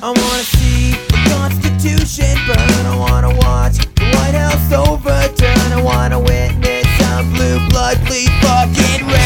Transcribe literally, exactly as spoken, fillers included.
I wanna see the Constitution burn. I wanna watch the White House overturn. I wanna witness some blue blood bleed fucking red.